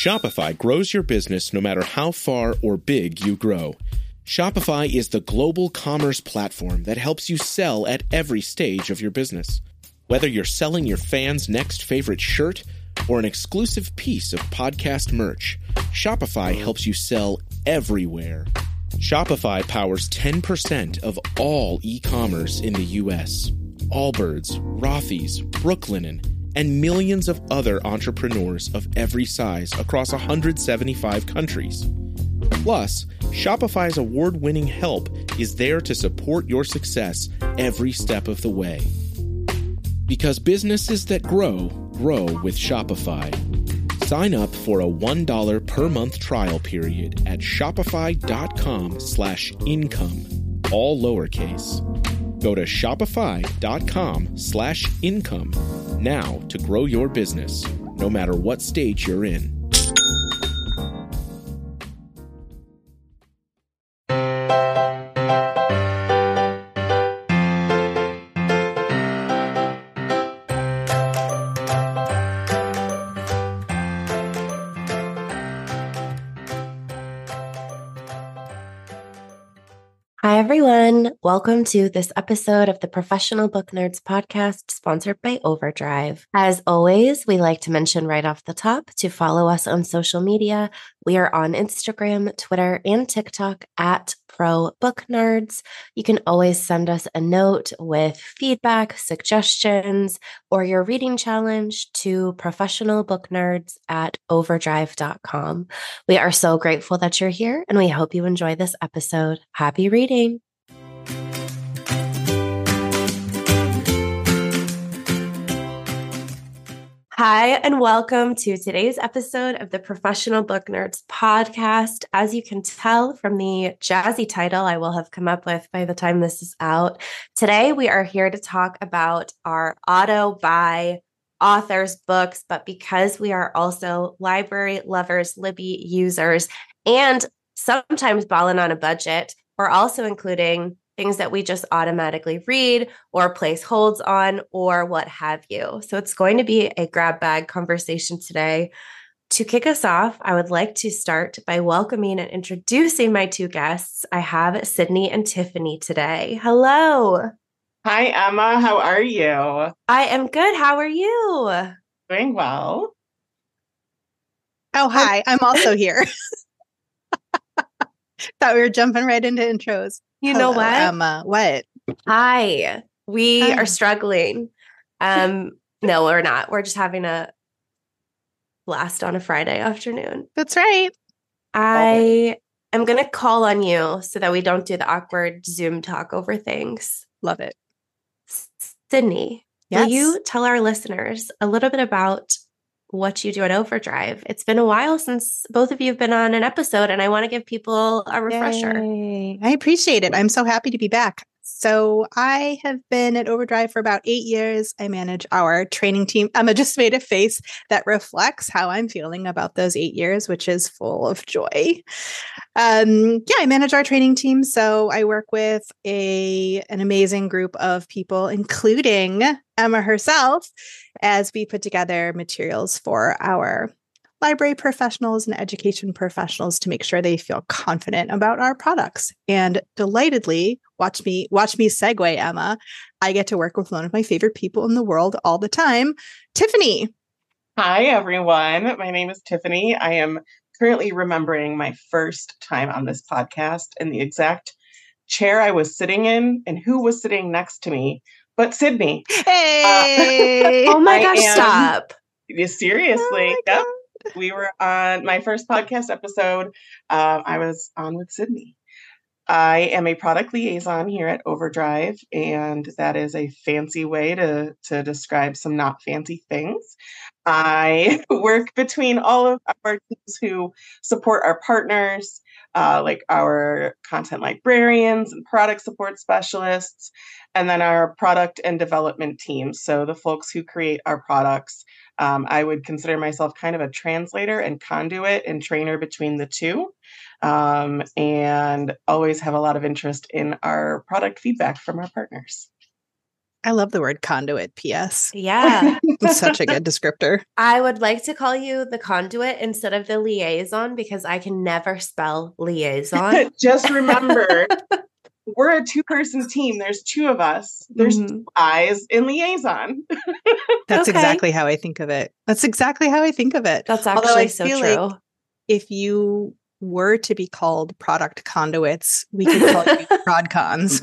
Shopify grows your business no matter how far or big you grow. Shopify is the global commerce platform that helps you sell at every stage of your business. Whether you're selling your fans' next favorite shirt or an exclusive piece of podcast merch, Shopify helps you sell everywhere. Shopify powers 10% of all e-commerce in the U.S. Allbirds, Rothy's, Brooklinen, and millions of other entrepreneurs of every size across 175 countries. Plus, Shopify's award-winning help is there to support your success every step of the way. Because businesses that grow, grow with Shopify. Sign up for a $1 per month trial period at shopify.com/income, all lowercase. Go to shopify.com/income now to grow your business, no matter what stage you're in. Hi, everyone. Welcome to this episode of the Professional Book Nerds podcast, sponsored by Overdrive. As always, we like to mention right off the top to follow us on social media. We are on Instagram, Twitter, and TikTok at Pro Book Nerds. You can always send us a note with feedback, suggestions, or your reading challenge to professionalbooknerds@overdrive.com. We are so grateful that you're here, and we hope you enjoy this episode. Happy reading. Hi, and welcome to today's episode of the Professional Book Nerds podcast. As you can tell from the jazzy title I will have come up with by the time this is out, today we are here to talk about our auto buy authors' books, but because we are also library lovers, Libby users, and sometimes balling on a budget, we're also including things that we just automatically read or place holds on or what have you. So it's going to be a grab bag conversation today. To kick us off, I would like to start by welcoming and introducing my two guests. I have Sydney and Tiffany today. Hello. Hi, Emma. How are you? I am good. How are you? Doing well. Oh, hi. I'm also here. Thought we were jumping right into intros. Know what? Emma, what? Hi. We are struggling. No, we're not. We're just having a blast on a Friday afternoon. That's right. I am going to call on you so that we don't do the awkward Zoom talk over things. Love it. Sydney, yes. Will you tell our listeners a little bit about what you do at Overdrive? It's been a while since both of you have been on an episode, and I want to give people a refresher. Yay. I appreciate it. I'm so happy to be back. So I have been at Overdrive for about 8 years. I manage our training team. Emma just made a face that reflects how I'm feeling about those 8 years, which is full of joy. I manage our training team. So I work with an amazing group of people, including Emma herself, as we put together materials for our library professionals and education professionals to make sure they feel confident about our products. And delightedly, watch me segue, Emma. I get to work with one of my favorite people in the world all the time, Tiffany. Hi, everyone. My name is Tiffany. I am currently remembering my first time on this podcast and the exact chair I was sitting in and who was sitting next to me, but Sydney. Hey! Oh my gosh, stop. Seriously. Yep. We were on my first podcast episode. I was on with Sydney. I am a product liaison here at Overdrive, and that is a fancy way to describe some not fancy things. I work between all of our teams who support our partners, like our content librarians and product support specialists, and then our product and development teams. So the folks who create our products. I would consider myself kind of a translator and conduit and trainer between the two, and always have a lot of interest in our product feedback from our partners. I love the word conduit, P.S. Yeah. It's such a good descriptor. I would like to call you the conduit instead of the liaison because I can never spell liaison. Just remember, we're a 2-person team. There's 2 of us. There's 2 eyes in liaison. That's Okay. exactly how I think of it. That's exactly how I think of it. That's Although I actually so feel true. like if you were to be called product conduits, we could call you prodcons.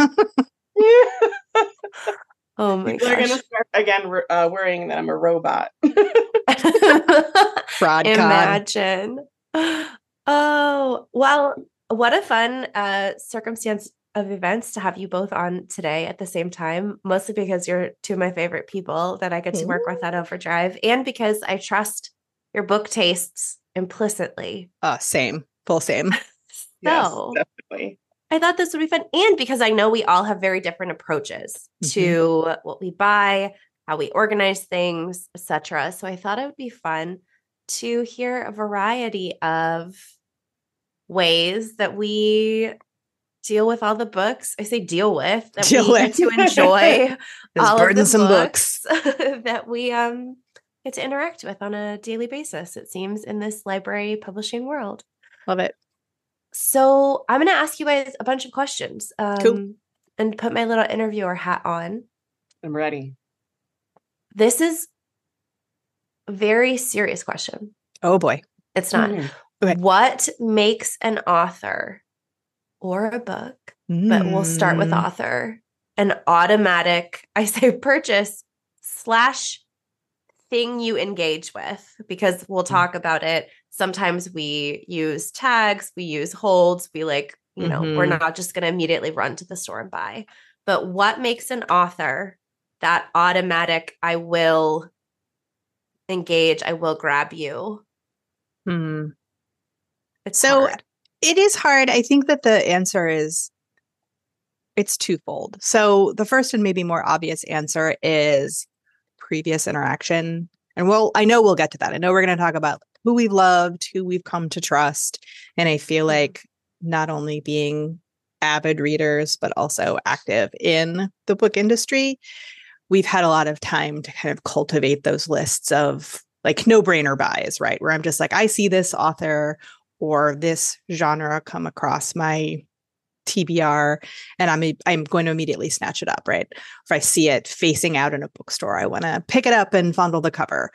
Oh my People are going gosh. to start again worrying that I'm a robot. Prodcon. Imagine. Oh, well, what a fun circumstance of events to have you both on today at the same time, mostly because you're 2 of my favorite people that I get to work with at Overdrive, and because I trust your book tastes implicitly. Same. Full same. Yes, So definitely. I thought this would be fun. And because I know we all have very different approaches to what we buy, how we organize things, etc. So I thought it would be fun to hear a variety of ways that we deal with all the books. I say deal with, that we get to enjoy all of the books that we get to interact with on a daily basis, it seems, in this library publishing world. Love it. So I'm going to ask you guys a bunch of questions Cool. and put my little interviewer hat on. I'm ready. This is a very serious question. Oh boy. It's not. Okay. What makes an author or a book, but we'll start with author, an automatic, I say purchase / thing you engage with? Because we'll talk about it. Sometimes we use tags, we use holds, we we're not just going to immediately run to the store and buy. But what makes an author that automatic, I will engage, I will grab you? It's hard. It is hard. I think that the answer is it's twofold. So the first and maybe more obvious answer is previous interaction. And I know we'll get to that. I know we're going to talk about who we've loved, who we've come to trust. And I feel like not only being avid readers, but also active in the book industry, we've had a lot of time to kind of cultivate those lists of like no-brainer buys, right? Where I'm just like, I see this author or this genre come across my TBR and I'm going to immediately snatch it up, right? If I see it facing out in a bookstore, I want to pick it up and fondle the cover.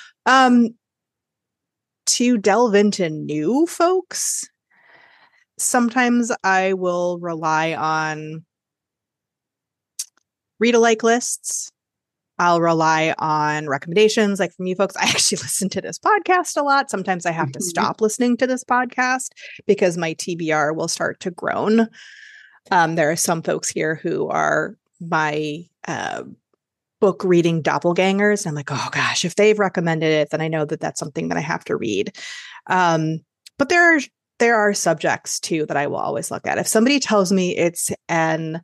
To delve into new folks, sometimes I will rely on read-alike lists. I'll rely on recommendations like from you folks. I actually listen to this podcast a lot. Sometimes I have to stop listening to this podcast because my TBR will start to groan. There are some folks here who are my book reading doppelgangers. I'm like, oh gosh, if they've recommended it, then I know that that's something that I have to read. But there are subjects too that I will always look at. If somebody tells me it's an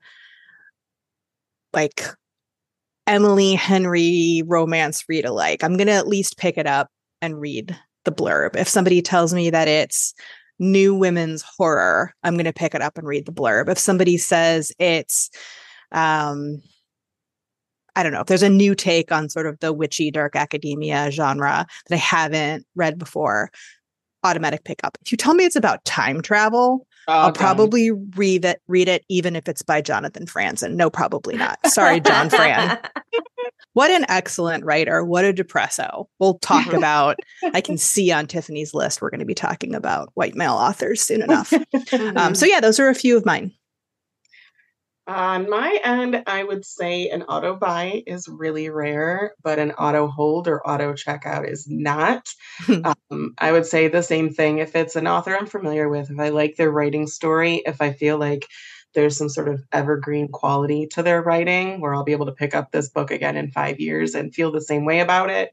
like Emily Henry romance read alike, I'm going to at least pick it up and read the blurb. If somebody tells me that it's new women's horror, I'm going to pick it up and read the blurb. If somebody says it's, I don't know, if there's a new take on sort of the witchy dark academia genre that I haven't read before, automatic pickup. If you tell me it's about time travel, I'll probably read it, even if it's by Jonathan Franzen. No, probably not. Sorry, John Fran. What an excellent writer. What a depresso. We'll talk about, I can see on Tiffany's list, we're going to be talking about white male authors soon enough. So yeah, those are a few of mine. On my end, I would say an auto buy is really rare, but an auto hold or auto checkout is not. I would say the same thing. If it's an author I'm familiar with, if I like their writing story, if I feel like there's some sort of evergreen quality to their writing where I'll be able to pick up this book again in 5 years and feel the same way about it.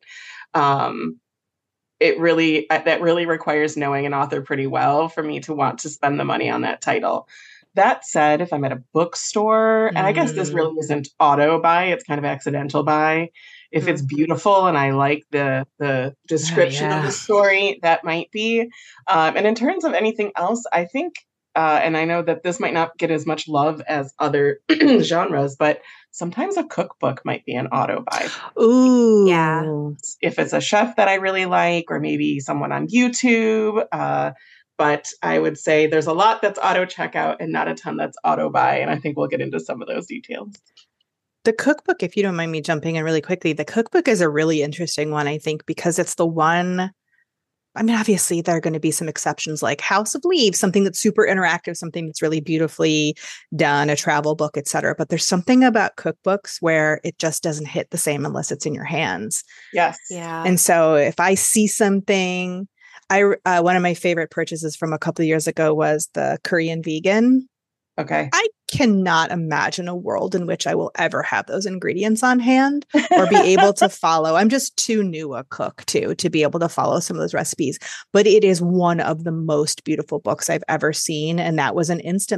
That really requires knowing an author pretty well for me to want to spend the money on that title. That said, if I'm at a bookstore, and I guess this really isn't auto buy, it's kind of accidental buy. If it's beautiful and I like the description of the story, that might be. And in terms of anything else, I think, and I know that this might not get as much love as other genres, but sometimes a cookbook might be an auto buy. Ooh. Yeah. If it's a chef that I really like, or maybe someone on YouTube. But I would say there's a lot that's auto checkout and not a ton that's auto buy. And I think we'll get into some of those details. The cookbook, if you don't mind me jumping in really quickly, the cookbook is a really interesting one, I think, because it's the one. I mean, obviously, there are going to be some exceptions like House of Leaves, something that's super interactive, something that's really beautifully done, a travel book, etc. But there's something about cookbooks where it just doesn't hit the same unless it's in your hands. Yes. Yeah. And so if I see something, one of my favorite purchases from a couple of years ago was the Korean vegan. Okay. I cannot imagine a world in which I will ever have those ingredients on hand or be able to follow. I'm just too new a cook to be able to follow some of those recipes. But it is one of the most beautiful books I've ever seen. And that was an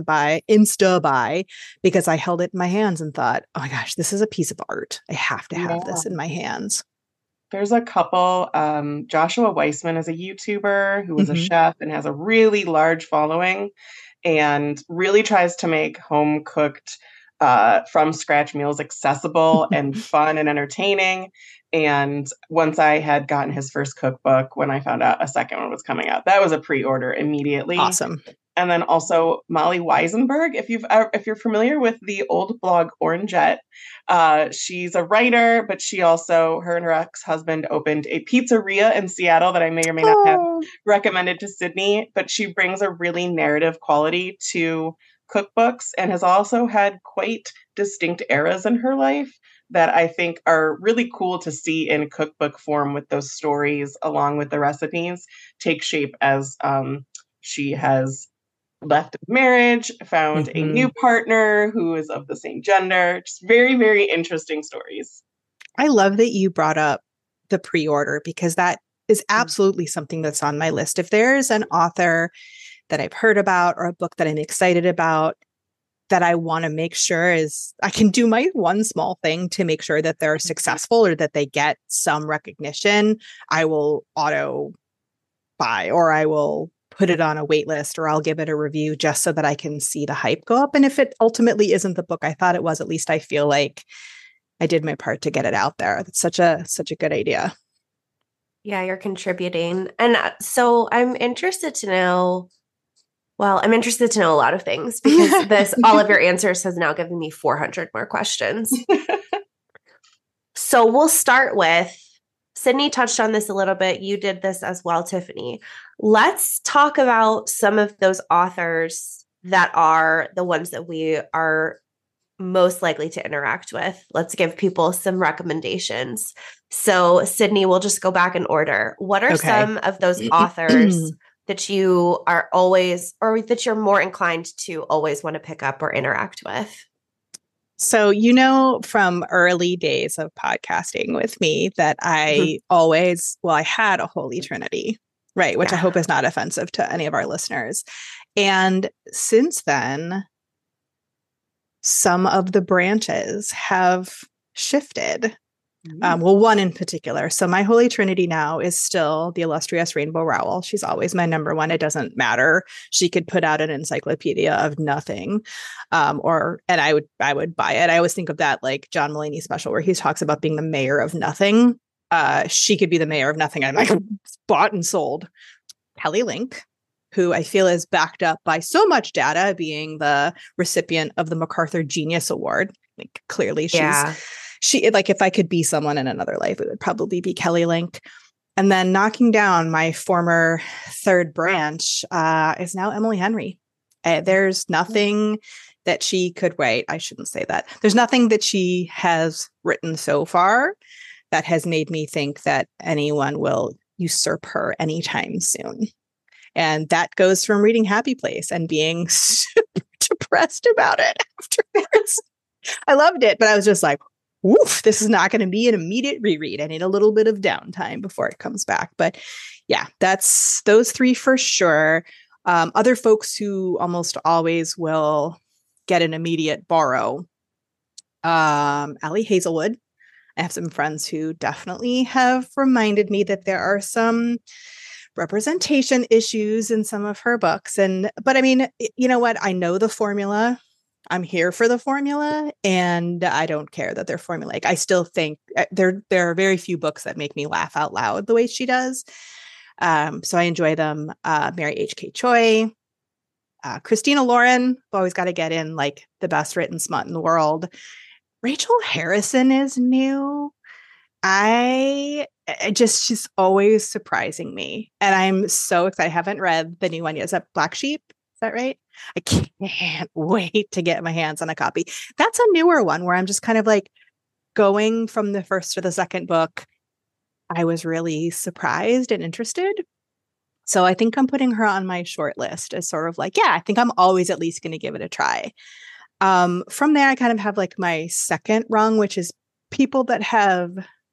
insta buy, because I held it in my hands and thought, oh my gosh, this is a piece of art. I have to have this in my hands. There's a couple. Joshua Weissman is a YouTuber who was a chef and has a really large following, and really tries to make home cooked from scratch meals accessible and fun and entertaining. And once I had gotten his first cookbook, when I found out a second one was coming out, that was a pre-order immediately. Awesome. And then also Molly Weisenberg, if you're familiar with the old blog Orangette, she's a writer, but she also, her and her ex-husband opened a pizzeria in Seattle that I may or may not have recommended to Sydney, but she brings a really narrative quality to cookbooks and has also had quite distinct eras in her life that I think are really cool to see in cookbook form, with those stories along with the recipes take shape as she has left marriage, found a new partner who is of the same gender. Just very, very interesting stories. I love that you brought up the pre-order, because that is absolutely something that's on my list. If there's an author that I've heard about or a book that I'm excited about that I want to make sure I can do my one small thing to make sure that they're successful or that they get some recognition, I will auto buy, or I will put it on a wait list, or I'll give it a review just so that I can see the hype go up. And if it ultimately isn't the book I thought it was, at least I feel like I did my part to get it out there. That's such a good idea. Yeah, you're contributing. And so I'm interested to know a lot of things, because all of your answers has now given me 400 more questions. So we'll start with, Sydney touched on this a little bit. You did this as well, Tiffany. Let's talk about some of those authors that are the ones that we are most likely to interact with. Let's give people some recommendations. So, Sydney, we'll just go back in order. What are some of those authors that you are always, or that you're more inclined to always want to pick up or interact with? So, from early days of podcasting with me that I had a holy trinity, right? Which I hope is not offensive to any of our listeners. And since then, some of the branches have shifted. One in particular. So my holy trinity now is still the illustrious Rainbow Rowell. She's always my number one. It doesn't matter. She could put out an encyclopedia of nothing, and I would buy it. I always think of that like John Mulaney special where he talks about being the mayor of nothing. She could be the mayor of nothing. I'm like, bought and sold. Kelly Link, who I feel is backed up by so much data, being the recipient of the MacArthur Genius Award. Like, clearly she, like, if I could be someone in another life, it would probably be Kelly Link. And then knocking down my former third branch is now Emily Henry. There's nothing that she could write. I shouldn't say that. There's nothing that she has written so far that has made me think that anyone will usurp her anytime soon. And that goes from reading Happy Place and being super depressed about it afterwards. I loved it, but I was just like, oof, this is not going to be an immediate reread. I need a little bit of downtime before it comes back. But yeah, that's those three for sure. Other folks who almost always will get an immediate borrow. Ali Hazelwood. I have some friends who definitely have reminded me that there are some representation issues in some of her books. But I mean, you know what? I know the formula. I'm here for the formula, and I don't care that they're formulaic. I still think there are very few books that make me laugh out loud the way she does. So I enjoy them. Mary H.K. Choi, Christina Lauren, always got to get in like the best written smut in the world. Rachel Harrison is new. She's always surprising me. And I'm so excited. I haven't read the new one yet. Is that Black Sheep? Is that right? I can't wait to get my hands on a copy. That's a newer one where I'm just kind of like going from the first to the second book. I was really surprised and interested. So I think I'm putting her on my short list as sort of like, yeah, I think I'm always at least going to give it a try. From there, I kind of have like my second rung, which is people that have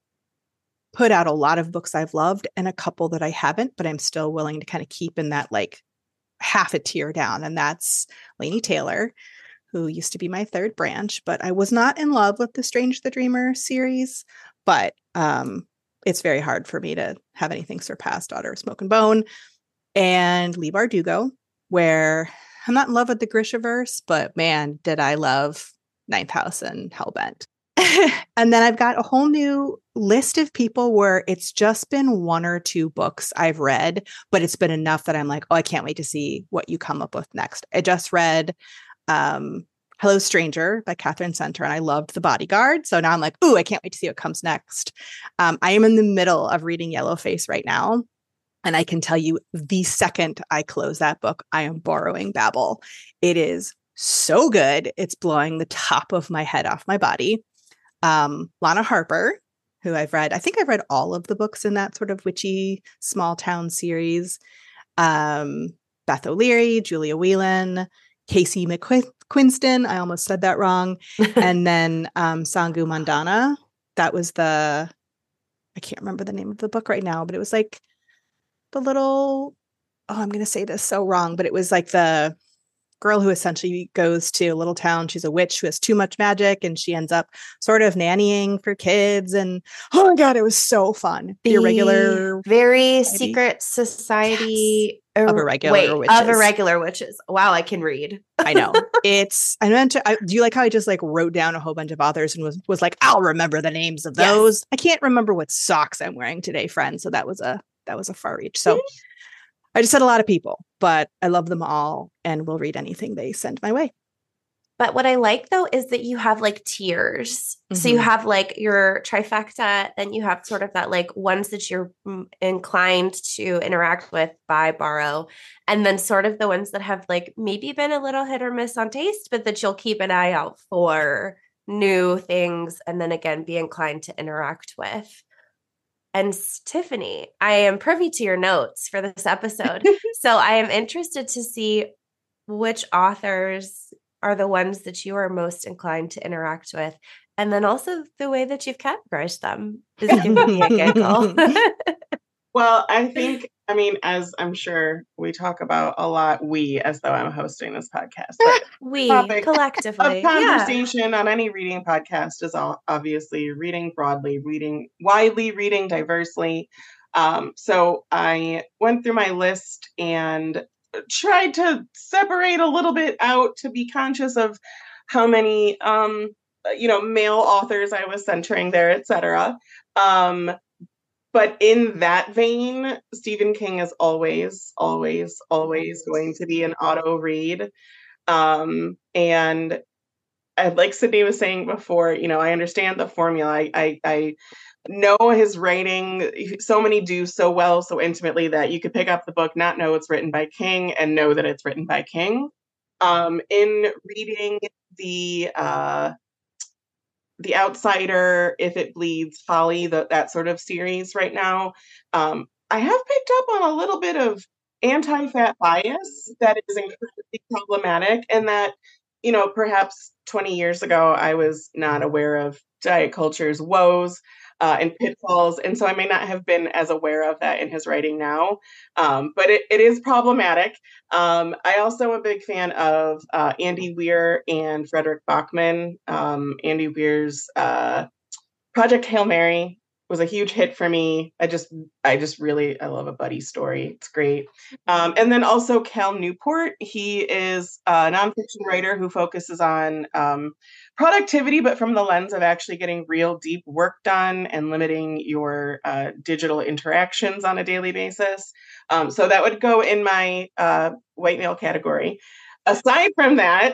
put out a lot of books I've loved and a couple that I haven't, but I'm still willing to kind of keep in that like half a tier down. And that's Laini Taylor, who used to be my third branch, but I was not in love with the Strange the Dreamer series, but it's very hard for me to have anything surpass Daughter of Smoke and Bone. And Leigh Bardugo, where I'm not in love with the Grishaverse, but man, did I love Ninth House and Hellbent. And then I've got a whole new list of people where it's just been one or two books I've read, but it's been enough that I'm like, oh, I can't wait to see what you come up with next. I just read Hello Stranger by Catherine Center, and I loved The Bodyguard. So now I'm like, ooh, I can't wait to see what comes next. I am in the middle of reading Yellowface right now. And I can tell you the second I close that book, I am borrowing Babel. It is so good. It's blowing the top of my head off my body. Lana Harper, who I've read. I think I've read all of the books in that sort of witchy small town series. Beth O'Leary, Julia Whelan, Casey McQuinston. I almost said that wrong. And then Sangu Mandana. That was I can't remember the name of the book right now, but it was like the little, I'm going to say this so wrong, but it was like the girl who essentially goes to a little town. She's a witch who has too much magic, and she ends up sort of nannying for kids. And oh my God, it was so fun. The Irregular Very Secret Society of Irregular Witches. Of Irregular Witches. Wow, I can read. I know. Do you like how I just like wrote down a whole bunch of authors and was like, I'll remember the names of those. Yes. I can't remember what socks I'm wearing today, friend. So that was a far reach. So I just said a lot of people, but I love them all and will read anything they send my way. But what I like, though, is that you have like tiers. Mm-hmm. So you have like your trifecta, then you have sort of that like ones that you're inclined to interact with, buy, borrow, and then sort of the ones that have like maybe been a little hit or miss on taste, but that you'll keep an eye out for new things and then again be inclined to interact with. And Tiffany, I am privy to your notes for this episode. So I am interested to see which authors are the ones that you are most inclined to interact with. And then also the way that you've categorized them is giving me a giggle. Well, I mean, as I'm sure we talk about a lot, as though I'm hosting this podcast. We collectively. Of conversation on any reading podcast is obviously reading broadly, reading widely, reading diversely. So I went through my list and tried to separate a little bit out to be conscious of how many, male authors I was centering there, etc. But in that vein, Stephen King is always, always, always going to be an auto read. And like Sydney was saying before, I understand the formula. I know his writing. So many do so well, so intimately that you could pick up the book, not know it's written by King, and know that it's written by King. In reading The Outsider, If It Bleeds, Folly, that sort of series right now, I have picked up on a little bit of anti-fat bias that is incredibly problematic, and that, perhaps 20 years ago, I was not aware of diet culture's woes and pitfalls, and so I may not have been as aware of that in his writing now, but it is problematic. I also am a big fan of Andy Weir and Frederick Bachman. Andy Weir's Project Hail Mary was a huge hit for me. I just I love a buddy story. It's great. And then also Cal Newport. He is a nonfiction writer who focuses on productivity, but from the lens of actually getting real deep work done and limiting your digital interactions on a daily basis. So that would go in my white male category. Aside from that,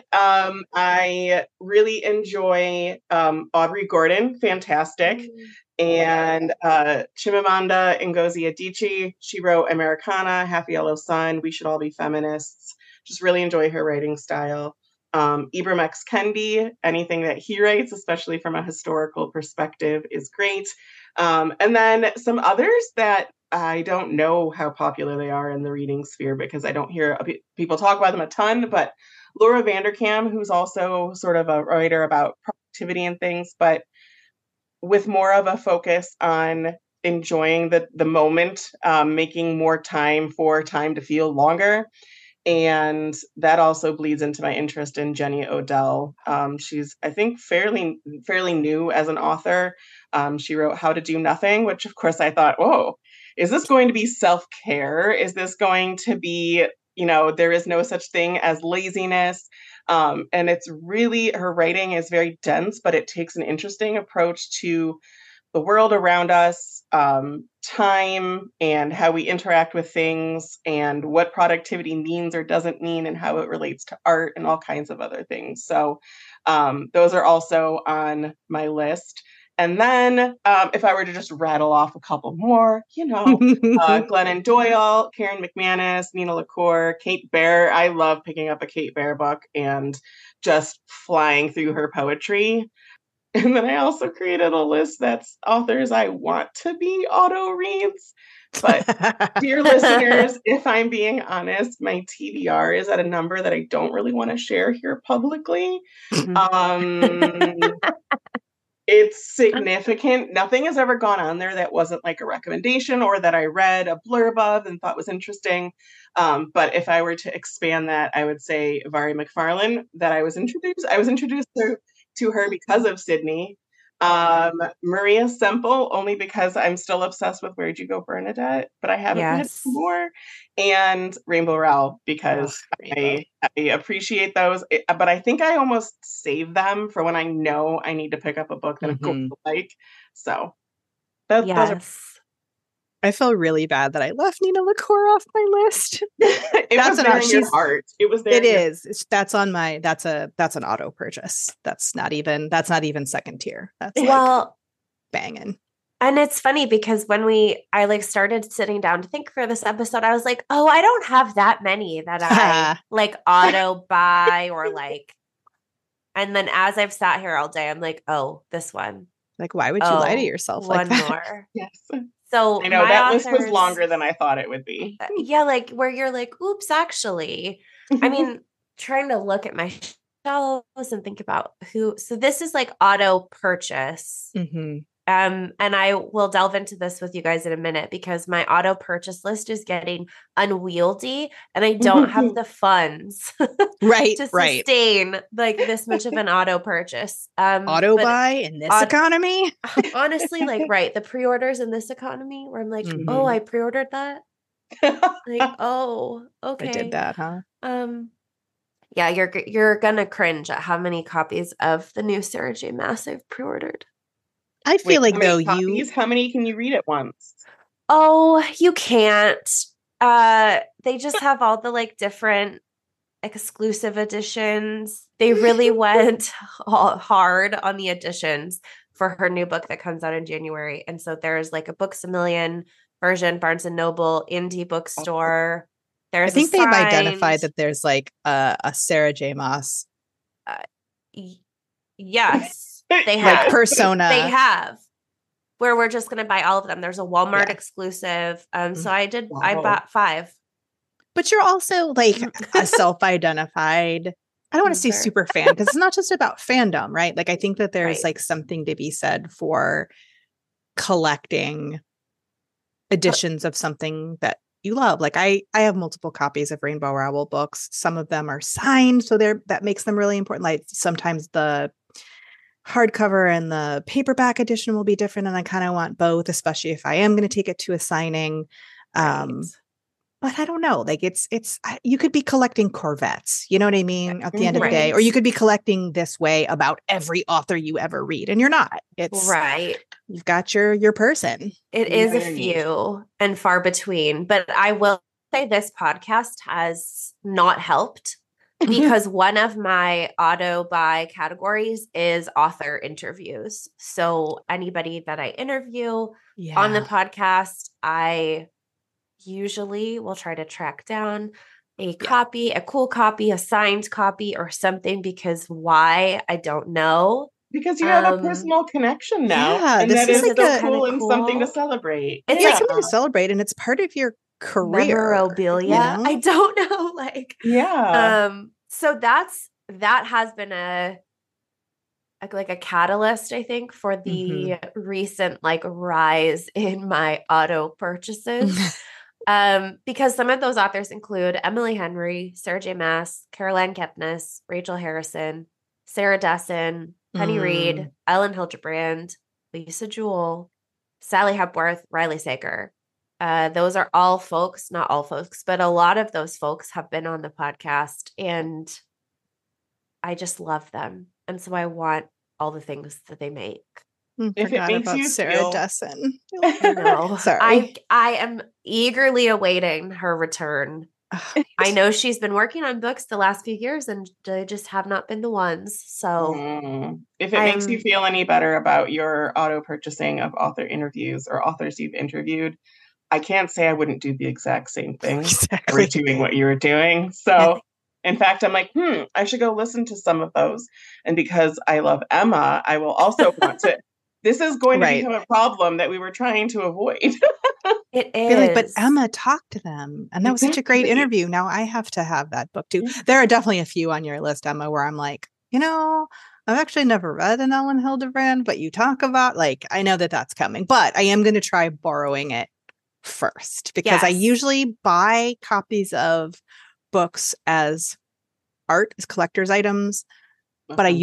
I really enjoy Aubrey Gordon, fantastic. And Chimamanda Ngozi Adichie, she wrote Americana, Half a Yellow Sun, We Should All Be Feminists. Just really enjoy her writing style. Ibram X. Kendi, anything that he writes, especially from a historical perspective, is great. And then some others that I don't know how popular they are in the reading sphere because I don't hear people talk about them a ton, but Laura Vanderkam, who's also sort of a writer about productivity and things, but with more of a focus on enjoying the moment, making more time for time to feel longer. And that also bleeds into my interest in Jenny Odell. She's, I think, fairly new as an author. She wrote How to Do Nothing, which of course I thought, whoa, is this going to be self-care? Is this going to be, there is no such thing as laziness? And it's really, her writing is very dense, but it takes an interesting approach to the world around us, time, and how we interact with things, and what productivity means or doesn't mean, and how it relates to art and all kinds of other things. So those are also on my list. And then if I were to just rattle off a couple more, Glennon Doyle, Karen McManus, Nina LaCour, Kate Baer. I love picking up a Kate Baer book and just flying through her poetry. And then I also created a list that's authors I want to be auto reads. But dear listeners, if I'm being honest, my TBR is at a number that I don't really want to share here publicly. It's significant. Nothing has ever gone on there that wasn't like a recommendation or that I read a blurb of and thought was interesting. But if I were to expand that, I would say Vari McFarlane, that I was introduced to her because of Sydney. Maria Semple, only because I'm still obsessed with Where'd You Go, Bernadette, but I haven't read more. And Rainbow Rowell, because I appreciate those. But I think I almost save them for when I know I need to pick up a book that I'm going to like. So those are. I feel really bad that I left Nina LaCour off my list. That's in your heart. It was there. It is. That's on my. That's an auto purchase. That's not even second tier. That's banging. And it's funny because when I started sitting down to think for this episode, I was like, oh, I don't have that many that I auto buy or like. And then as I've sat here all day, I'm like, oh, this one. Like, why would you lie to yourself like that? One more. Yes. So I know that list was longer than I thought it would be. Yeah, like where you're like, oops, actually. I mean, trying to look at my shelves and think about who. So this is like auto purchase. Mm-hmm. And I will delve into this with you guys in a minute because my auto purchase list is getting unwieldy and I don't have the funds to sustain like this much of an auto purchase. Auto buy in this economy? Honestly, the pre-orders in this economy where I'm like, oh, I pre-ordered that. Like, oh, okay. I did that, huh? Yeah, you're gonna cringe at how many copies of the new Sarah J. Maas I've pre-ordered. I feel like how many can you read at once? Oh, you can't. They just have all the different exclusive editions. They really went hard on the editions for her new book that comes out in January. And so there's a Books A Million version, Barnes and Noble, indie bookstore. There's I think they've identified that there's a Sarah J. Maas. Yes. They have persona. They have where we're just going to buy all of them. There's a Walmart exclusive. So I bought 5. But you're also a self-identified. I don't want to say super fan because it's not just about fandom, right? I think that there's something to be said for collecting editions of something that you love. I have multiple copies of Rainbow Rowell books. Some of them are signed, so that makes them really important. Sometimes the hardcover and the paperback edition will be different. And I kind of want both, especially if I am going to take it to a signing. Right. But I don't know, like you could be collecting Corvettes, you know what I mean? At the end of the day, Right. or you could be collecting this way about every author you ever read, and you're not. It's Right. You've got your person. It is a few and far between, but I will say this podcast has not helped because one of my auto buy categories is author interviews. So anybody that I interview on the podcast, I usually will try to track down a copy, a cool copy, a signed copy or something, because why? I don't know. Because you have a personal connection now. Yeah, and this that is is like so cool and something to celebrate. It's something to celebrate, and it's part of your career. Memorabilia. You know? I don't know. Like, so that has been a catalyst, I think, for the recent like rise in my auto purchases. Because some of those authors include Emily Henry, Sarah J. Maas, Caroline Kepnes, Rachel Harrison, Sarah Dessen, Penny Reed, Ellen Hildebrand, Lisa Jewell, Sally Hepworth, Riley Sager. Those are all folks, not all folks, but a lot of those folks have been on the podcast, and I just love them. And so I want all the things that they make. If it makes you Sarah Dessen. No, sorry. I am eagerly awaiting her return. I know she's been working on books the last few years, and they just have not been the ones. So if it makes you feel any better about your auto purchasing of author interviews or authors you've interviewed, I can't say I wouldn't do the exact same thing. Exactly. Or doing what you were doing. So in fact, I'm like, I should go listen to some of those. And because I love Emma, I will also want to. This is going to become a problem that we were trying to avoid. It is. But Emma talked to them, and that was such a great interview. Now I have to have that book too. There are definitely a few on your list, Emma, where I'm like, I've actually never read an Ellen Hildebrand, but you talk about, like, I know that that's coming, but I am going to try borrowing it first, because I usually buy copies of books as art, as collector's items, but I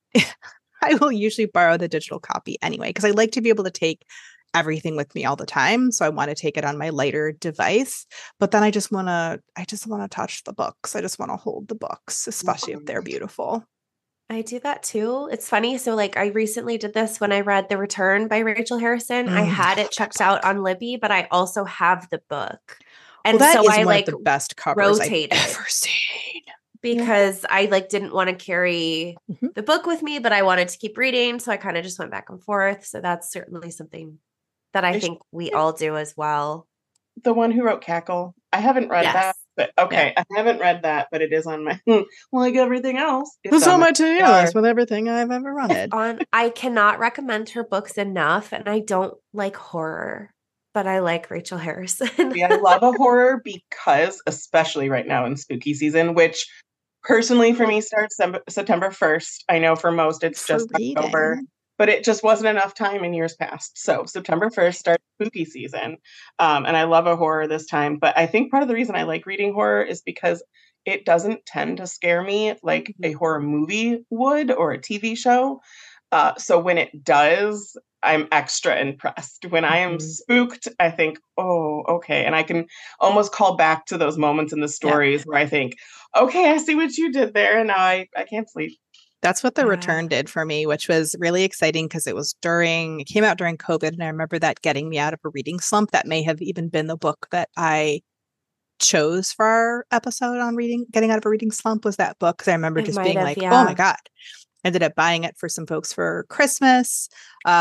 will usually borrow the digital copy anyway, because I like to be able to take everything with me all the time. So I want to take it on my lighter device, but then I just want to touch the books. I just want to hold the books, especially if they're beautiful. I do that too. It's funny. So like I recently did this when I read The Return by Rachel Harrison. I had it checked out on Libby, but I also have the book. And so I one of the best covers rotated I've ever seen. Because I didn't want to carry the book with me, but I wanted to keep reading. So I kind of just went back and forth. So that's certainly something that I think we all do as well. The one who wrote Cackle. I haven't read that, but I haven't read that, but it is on my, like everything else. It's on my to-do list with everything I've ever read. I cannot recommend her books enough, and I don't like horror, but I like Rachel Harrison. I love a horror because, especially right now in spooky season, which personally for me starts September 1st. I know for most it's just October, but it just wasn't enough time in years past. So September 1st starts spooky season. And I love a horror this time. But I think part of the reason I like reading horror is because it doesn't tend to scare me like a horror movie would or a TV show. So when it does, I'm extra impressed. When I am spooked, I think, oh, okay. And I can almost call back to those moments in the stories where I think, okay, I see what you did there. And now I can't sleep. That's what The Return did for me, which was really exciting because it came out during COVID. And I remember that getting me out of a reading slump. That may have even been the book that I chose for our episode on getting out of a reading slump, was that book. Because I remember just being like, oh my God. I ended up buying it for some folks for Christmas.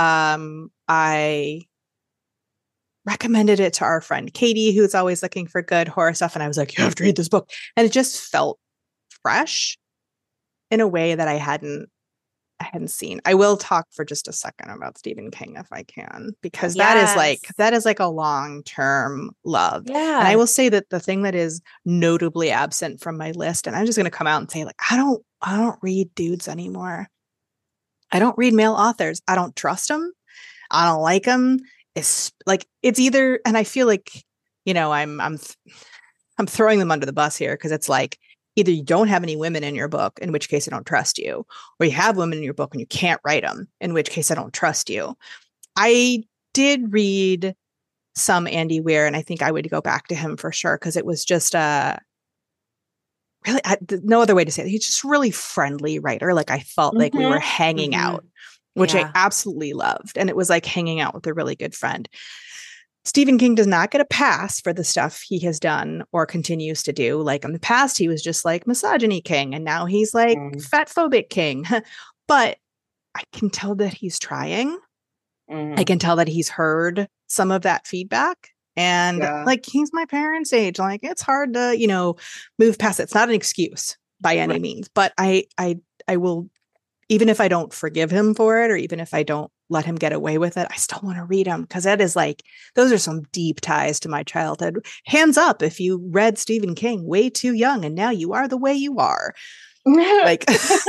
I recommended it to our friend Katie, who's always looking for good horror stuff. And I was like, you have to read this book. And it just felt fresh in a way that I hadn't seen. I will talk for just a second about Stephen King if I can, because that is like a long-term love. Yeah. And I will say that the thing that is notably absent from my list, and I'm just going to come out and say, like, I don't read dudes anymore. I don't read male authors. I don't trust them. I don't like them. It's like, it's either, and I feel like, I'm throwing them under the bus here, because it's like, either you don't have any women in your book, in which case I don't trust you, or you have women in your book and you can't write them, in which case I don't trust you. I did read some Andy Weir, and I think I would go back to him for sure, because it was just really, no other way to say it. He's just a really friendly writer. Like I felt like we were hanging out, which I absolutely loved. And it was like hanging out with a really good friend. Stephen King does not get a pass for the stuff he has done or continues to do. Like in the past, he was just like misogyny king, and now he's like fat phobic king. But I can tell that he's trying. I can tell that he's heard some of that feedback. And like, he's my parents' age. Like, it's hard to, move past it. It's not an excuse by any means, but I will, even if I don't forgive him for it, or even if I don't let him get away with it, I still want to read him, because that is like, those are some deep ties to my childhood. Hands up if you read Stephen King way too young and now you are the way you are. Like,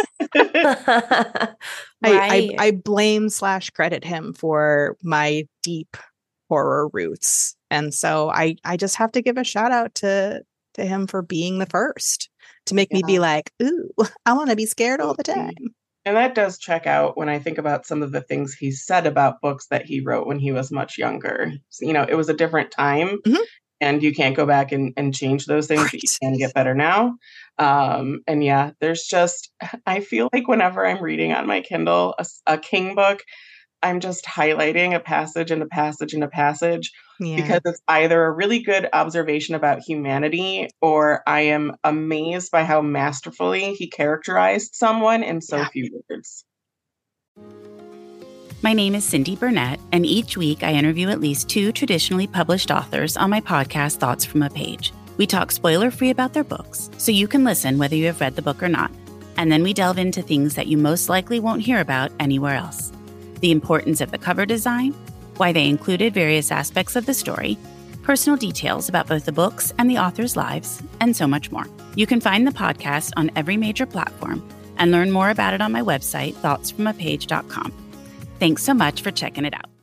I blame / credit him for my deep horror roots. And so I just have to give a shout out to him for being the first to make me be like, ooh, I want to be scared all the time. And that does check out when I think about some of the things he said about books that he wrote when he was much younger. So, it was a different time, and you can't go back and change those things, but you can get better now. And yeah, there's just, I feel like whenever I'm reading on my Kindle a King book, I'm just highlighting a passage and a passage and a passage, because it's either a really good observation about humanity, or I am amazed by how masterfully he characterized someone in so few words. My name is Cindy Burnett, and each week I interview at least 2 traditionally published authors on my podcast, Thoughts from a Page. We talk spoiler-free about their books, so you can listen whether you have read the book or not. And then we delve into things that you most likely won't hear about anywhere else. The importance of the cover design, why they included various aspects of the story, personal details about both the books and the authors' lives, and so much more. You can find the podcast on every major platform and learn more about it on my website, thoughtsfromapage.com. Thanks so much for checking it out.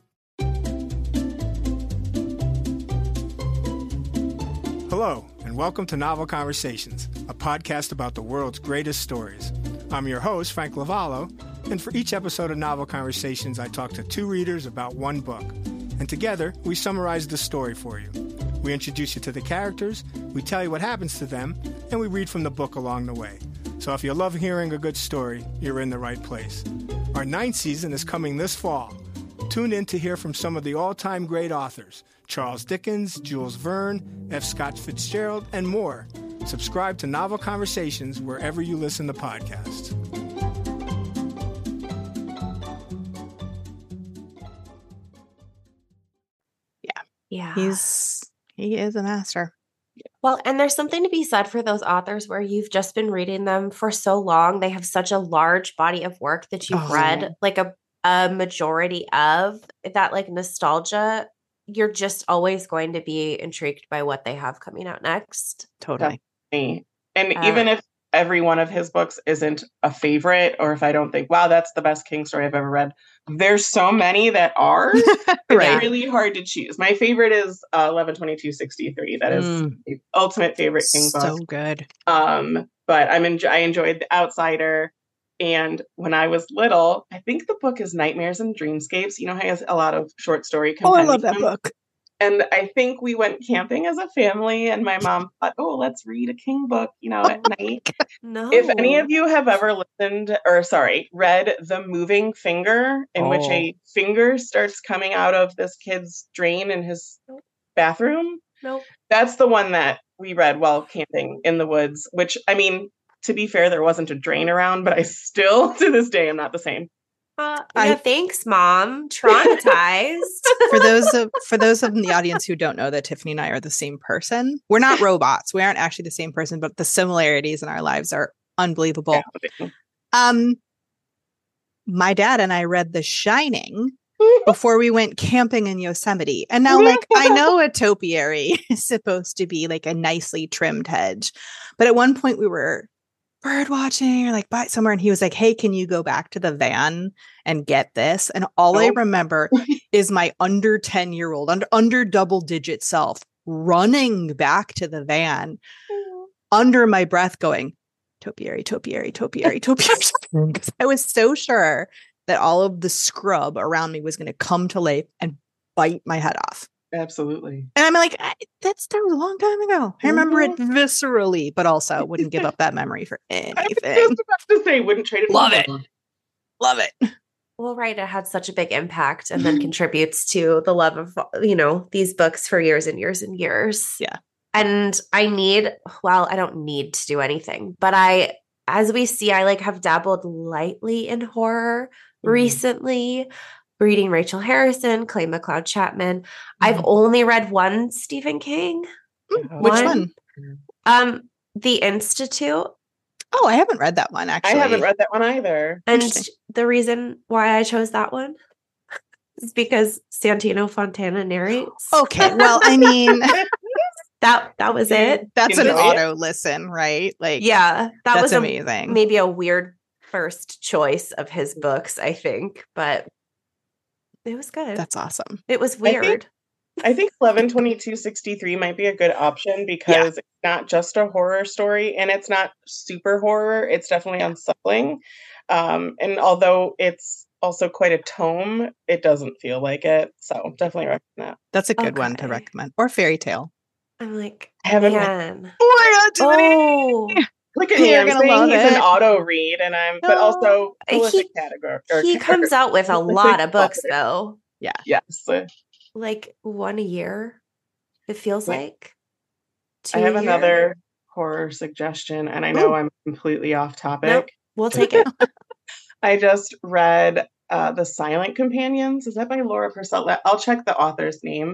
Hello, and welcome to Novel Conversations, a podcast about the world's greatest stories. I'm your host, Frank Lavallo, and for each episode of Novel Conversations, I talk to 2 readers about one book. And together, we summarize the story for you. We introduce you to the characters, we tell you what happens to them, and we read from the book along the way. So if you love hearing a good story, you're in the right place. Our 9th season is coming this fall. Tune in to hear from some of the all-time great authors, Charles Dickens, Jules Verne, F. Scott Fitzgerald, and more. Subscribe to Novel Conversations wherever you listen to podcasts. Yeah. He is a master. Well, and there's something to be said for those authors where you've just been reading them for so long. They have such a large body of work that you've read like a majority of that, like nostalgia. You're just always going to be intrigued by what they have coming out next. Totally. Definitely. And even if every one of his books isn't a favorite, or if I don't think, wow, that's the best King story I've ever read, there's so many that are. It's really hard to choose. My favorite is 11/22/63. That is the ultimate favorite King book. So good. But I enjoyed The Outsider. And when I was little, I think the book is Nightmares and Dreamscapes. He has a lot of short story compendium. I love that book. And I think we went camping as a family, and my mom thought, let's read a King book, at night. No. If any of you have ever read The Moving Finger, in which a finger starts coming out of this kid's drain in his bathroom. Nope. That's the one that we read while camping in the woods, which, I mean, to be fair, there wasn't a drain around, but I still, to this day, am not the same. Thanks, Mom. Traumatized. For those of the audience who don't know that Tiffany and I are the same person, we're not robots. We aren't actually the same person, but the similarities in our lives are unbelievable. My dad and I read The Shining before we went camping in Yosemite. And now, I know a topiary is supposed to be like a nicely trimmed hedge. But at one point we were bird watching or by somewhere, and he was like, hey, can you go back to the van and get this? And all I remember is my under 10-year-old, under double digit self running back to the van under my breath going, topiary, because I was so sure that all of the scrub around me was going to come to life and bite my head off. Absolutely. And I'm like, that was a long time ago. I remember it viscerally, but also wouldn't give up that memory for anything. I was just about to say, wouldn't trade it. Love it. Love it. Well, right. It had such a big impact and then contributes to the love of, these books for years and years and years. Yeah. And I don't need to do anything, but as we see, I have dabbled lightly in horror recently, reading Rachel Harrison, Clay McLeod Chapman. I've only read one Stephen King. Which one? The Institute. Oh, I haven't read that one, actually. I haven't read that one either. And the reason why I chose that one is because Santino Fontana narrates. Okay. Well, I mean, that was it. That's an auto listen, right? That was amazing. Maybe a weird first choice of his books, I think, but it was good. That's awesome. It was weird. I think 11/22/63 might be a good option because it's not just a horror story and it's not super horror. It's definitely unsettling. And although it's also quite a tome, it doesn't feel like it. So definitely recommend that. That's a good one to recommend. Or fairy tale. I'm like, I haven't man. Oh my God, look at me. I'm saying he's an auto read and but also category. He comes out with a lot of books though. Yeah. Yes. One a year, it feels like. I have another horror suggestion, and I know I'm completely off topic. Nope, we'll take it. I just read The Silent Companions. Is that by Laura Purcell? I'll check the author's name.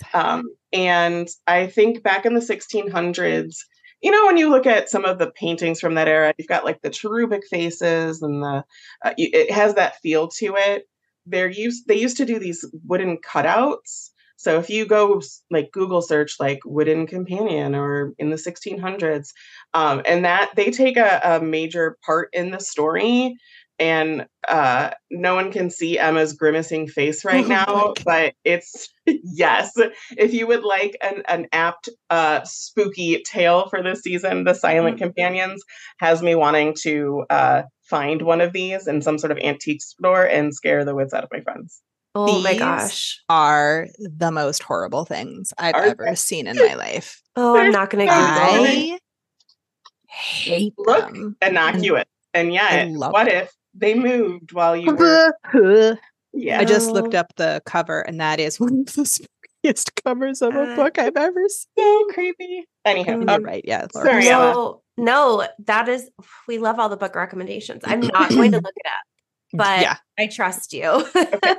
And I think back in the 1600s, when you look at some of the paintings from that era, you've got the cherubic faces and it has that feel to it. They used to do these wooden cutouts. So if you go Google search wooden companion or in the 1600s, and that they take a major part in the story, and no one can see Emma's grimacing face right now, but it's yes. If you would like an apt spooky tale for this season, The Silent Companions has me wanting to find one of these in some sort of antique store and scare the wits out of my friends. Oh my gosh. Are the most horrible things I've ever seen in my life. Oh, I'm not going to Google. I hate them. Innocuous. And yet, what if they moved while you were... Yeah. I just looked up the cover, and that is one of the spookiest covers of a book I've ever seen. So creepy. Anyhow, you're right. Yeah. Sorry, no, that is... We love all the book recommendations. I'm not going to look it up, but I trust you. Okay.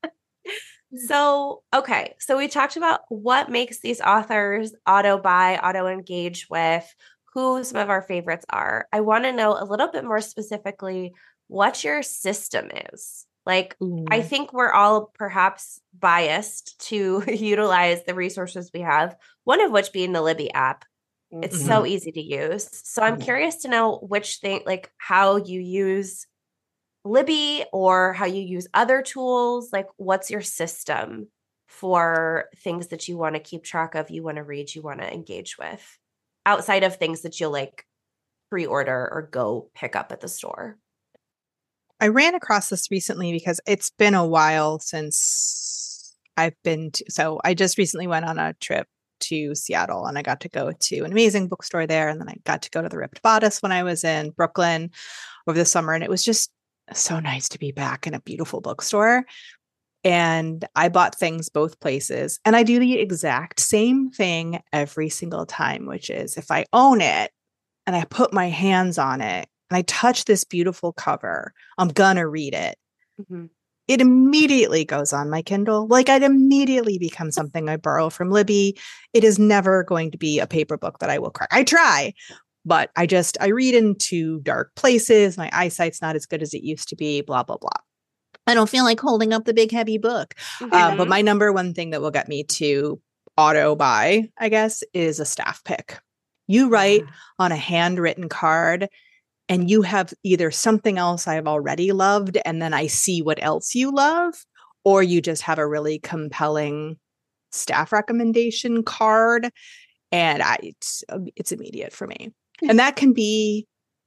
So we talked about what makes these authors auto-buy, auto-engage with, who some of our favorites are. I want to know a little bit more specifically what your system is. I think we're all perhaps biased to utilize the resources we have, one of which being the Libby app. It's so easy to use. So I'm curious to know which thing, how you use Libby or how you use other tools. What's your system for things that you want to keep track of, you want to read, you want to engage with, outside of things that you'll pre-order or go pick up at the store? I ran across this recently because it's been a while since I've been to, so I just recently went on a trip to Seattle and I got to go to an amazing bookstore there. And then I got to go to the Ripped Bodice when I was in Brooklyn over the summer. And it was just so nice to be back in a beautiful bookstore. And I bought things both places. And I do the exact same thing every single time, which is if I own it and I put my hands on it and I touch this beautiful cover, I'm gonna read it. Mm-hmm. It immediately goes on my Kindle. It immediately becomes something I borrow from Libby. It is never going to be a paper book that I will crack. I try, but I read into dark places. My eyesight's not as good as it used to be, blah, blah, blah. I don't feel like holding up the big heavy book. Mm-hmm. But my number one thing that will get me to auto buy, I guess, is a staff pick. You write on a handwritten card and you have either something else I've already loved and then I see what else you love, or you just have a really compelling staff recommendation card and it's immediate for me. And that can be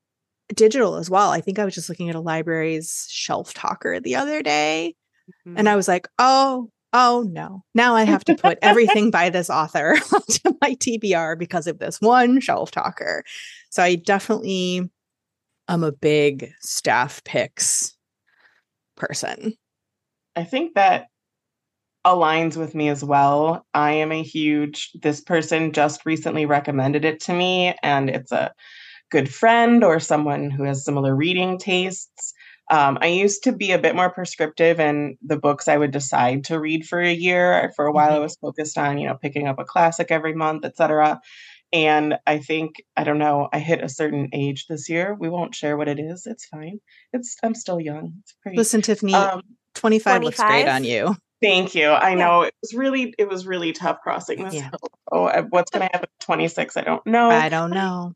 digital as well. I think I was just looking at a library's shelf talker the other day, and I was like, oh no, now I have to put everything by this author onto my TBR because of this one shelf talker. So I definitely am a big staff picks person. I think that aligns with me as well. I am this person just recently recommended it to me, and it's a good friend or someone who has similar reading tastes. I used to be a bit more prescriptive in the books I would decide to read for a year. For a while, I was focused on, picking up a classic every month, etc. And I think, I don't know, I hit a certain age this year. We won't share what it is. It's fine. I'm still young. It's pretty. Listen, Tiffany, 25 looks great on you. Thank you. I know it was really tough crossing this hill. Oh, what's going to happen at 26? I don't know. I don't know.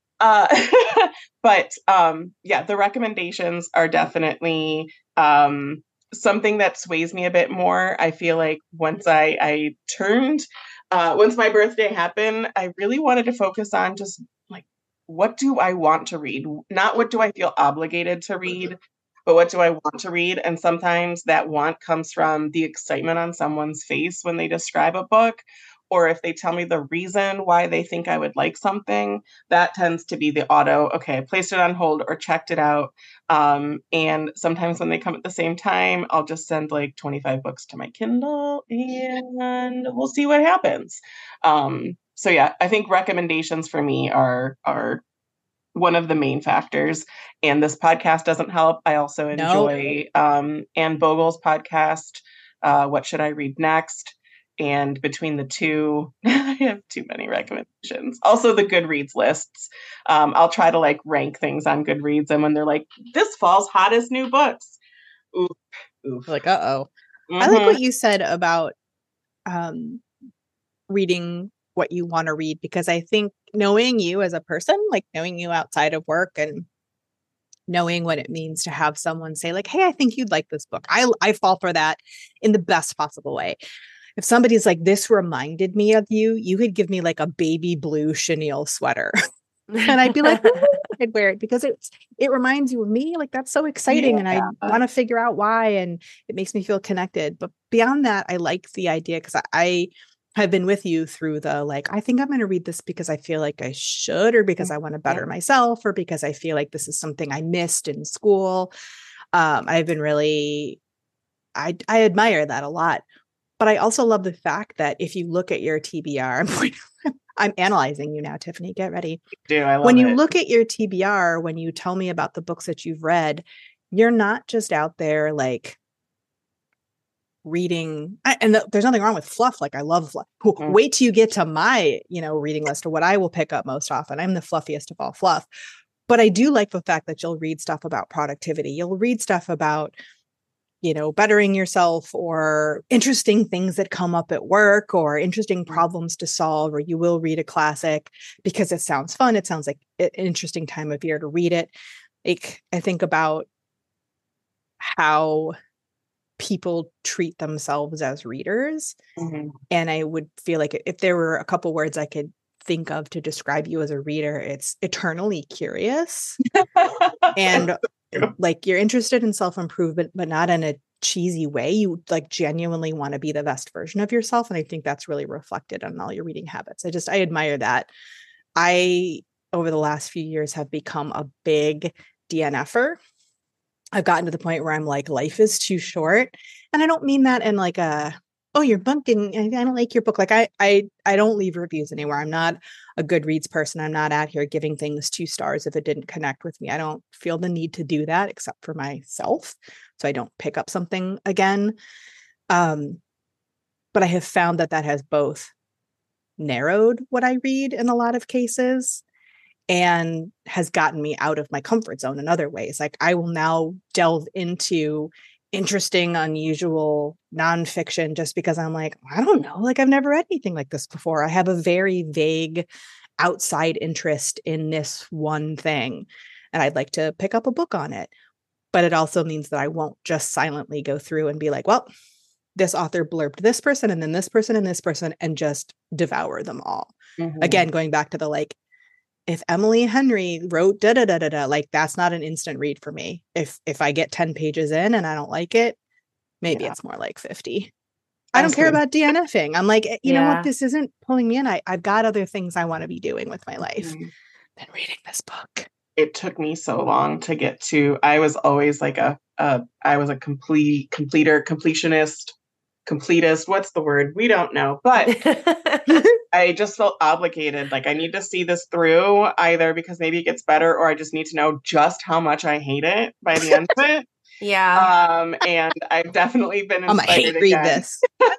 But the recommendations are definitely something that sways me a bit more. I feel like once I turned, once my birthday happened, I really wanted to focus on just like, what do I want to read? Not what do I feel obligated to read, but what do I want to read? And sometimes that want comes from the excitement on someone's face when they describe a book, or if they tell me the reason why they think I would like something. That tends to be the okay, I placed it on hold or checked it out. And sometimes when they come at the same time, I'll just send like 25 books to my Kindle and we'll see what happens. So yeah, I think recommendations for me are one of the main factors. And this podcast doesn't help. I also enjoy Anne Bogel's podcast, What Should I Read Next? And between the two, I have too many recommendations. Also the Goodreads lists. I'll try to like rank things on Goodreads. And when they're like, this fall's hottest new books. Oof. Like, uh-oh. I like what you said about reading what you want to read, because I think knowing you as a person, like knowing you outside of work and knowing what it means to have someone say like, hey, I think you'd like this book. I fall for that in the best possible way. If somebody's like, this reminded me of you, you could give me like a baby blue chenille sweater. And I'd be like, I'd wear it because it reminds you of me. Like, that's so exciting. And I want to figure out why. And it makes me feel connected. But beyond that, I like the idea because I have been with you through the, like, I think I'm going to read this because I feel like I should, or because I want to better myself, or because I feel like this is something I missed in school. I've been really, I admire that a lot. But I also love the fact that if you look at your TBR, I'm analyzing you now, Tiffany, get ready. When you look at your TBR, when you tell me about the books that you've read, you're not just out there like reading. And there's nothing wrong with fluff. Like, I love fluff. Wait till you get to my, reading list of what I will pick up most often. I'm the fluffiest of all fluff. But I do like the fact that you'll read stuff about productivity. You'll read stuff about bettering yourself, or interesting things that come up at work, or interesting problems to solve, or you will read a classic because it sounds fun. It sounds like an interesting time of year to read it. Like, I think about how people treat themselves as readers. And I would feel like if there were a couple words I could think of to describe you as a reader, it's eternally curious. And like, you're interested in self-improvement, but not in a cheesy way. You like genuinely want to be the best version of yourself. And I think that's really reflected on all your reading habits. I admire that. I, over the last few years, have become a big DNFer. I've gotten to the point where I'm like, life is too short. And I don't mean that in like your book didn't, I don't like your book. Like, I don't leave reviews anywhere. I'm not a Goodreads person. I'm not out here giving things 2 stars if it didn't connect with me. I don't feel the need to do that except for myself. So I don't pick up something again. But I have found that has both narrowed what I read in a lot of cases and has gotten me out of my comfort zone in other ways. Like, I will now delve into interesting, unusual nonfiction just because I'm like, I don't know, like, I've never read anything like this before. I have a very vague outside interest in this one thing, and I'd like to pick up a book on it. But it also means that I won't just silently go through and be like, well, this author blurbed this person and then this person and this person, and just devour them all. Again, going back to the like, if Emily Henry wrote da da da da da, like that's not an instant read for me. If I get 10 pages in and I don't like it, maybe it's more like 50. I don't care about DNFing. I'm like, you know what? This isn't pulling me in. I've got other things I want to be doing with my life than reading this book. It took me so long to get to, I was always like I was a completionist, completist. What's the word? We don't know. But I just felt obligated. Like I need to see this through either because maybe it gets better or I just need to know just how much I hate it by the end of it. Yeah. And I've definitely been inspired I'm gonna hate read this.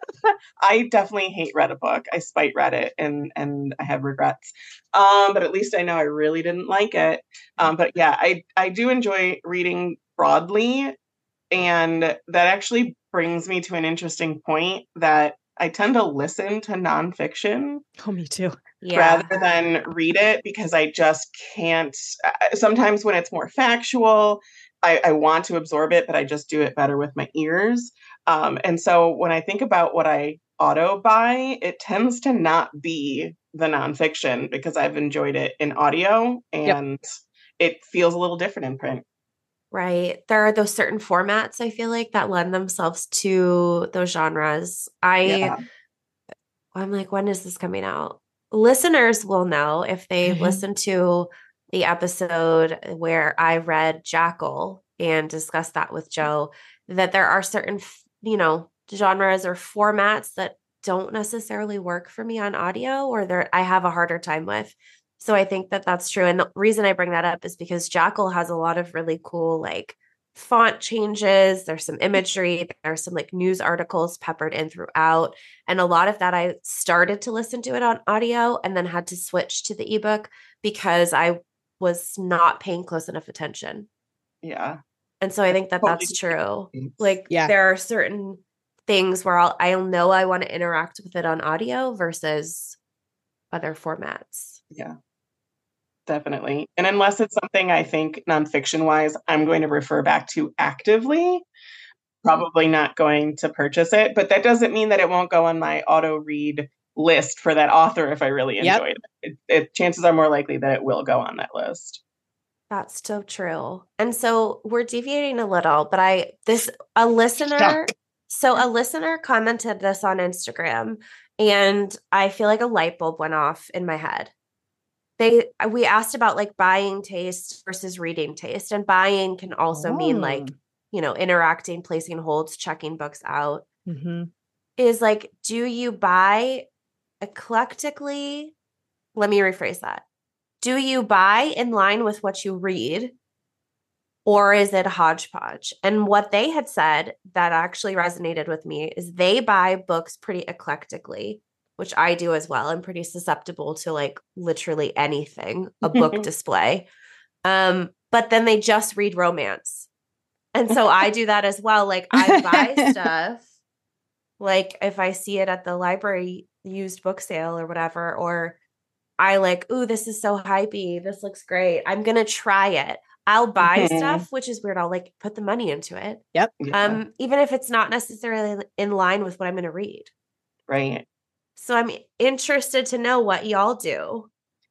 I definitely hate read a book. I spite read it and I have regrets. But at least I know I really didn't like it. But yeah, I do enjoy reading broadly. And that actually brings me to an interesting point that I tend to listen to nonfiction. Oh, me too. Rather than read it because I just can't. Sometimes when it's more factual, I want to absorb it, but I just do it better with my ears. And so when I think about what I auto buy, it tends to not be the nonfiction because I've enjoyed it in audio and it feels a little different in print. Right. There are those certain formats I feel like that lend themselves to those genres. I'm like, when is this coming out? Listeners will know if they listen to the episode where I read Jackal and discussed that with Joe, that there are certain, genres or formats that don't necessarily work for me on audio or I have a harder time with. So I think that that's true. And the reason I bring that up is because Jackal has a lot of really cool, like font changes. There's some imagery. There's some like news articles peppered in throughout. And a lot of that I started to listen to it on audio and then had to switch to the ebook because I was not paying close enough attention. Yeah. And so I think that that's true. Like there are certain things where I'll know I want to interact with it on audio versus other formats. Yeah. Definitely. And unless it's something I think nonfiction wise, I'm going to refer back to actively, probably not going to purchase it. But that doesn't mean that it won't go on my auto read list for that author if I really enjoyed it. Chances are more likely that it will go on that list. That's so true. And so we're deviating a little, but a listener commented this on Instagram and I feel like a light bulb went off in my head. We asked about like buying taste versus reading taste, and buying can also mean like, interacting, placing holds, checking books out. Is like, do you buy eclectically? Let me rephrase that. Do you buy in line with what you read, or is it hodgepodge? And what they had said that actually resonated with me is they buy books pretty eclectically, which I do as well. I'm pretty susceptible to like literally anything, a book display. But then they just read romance. And so I do that as well. Like I buy stuff, like if I see it at the library used book sale or whatever, or I like, ooh, this is so hypey. This looks great. I'm going to try it. I'll buy stuff, which is weird. I'll like put the money into it. Yep. Even if it's not necessarily in line with what I'm going to read. Right. So I'm interested to know what y'all do.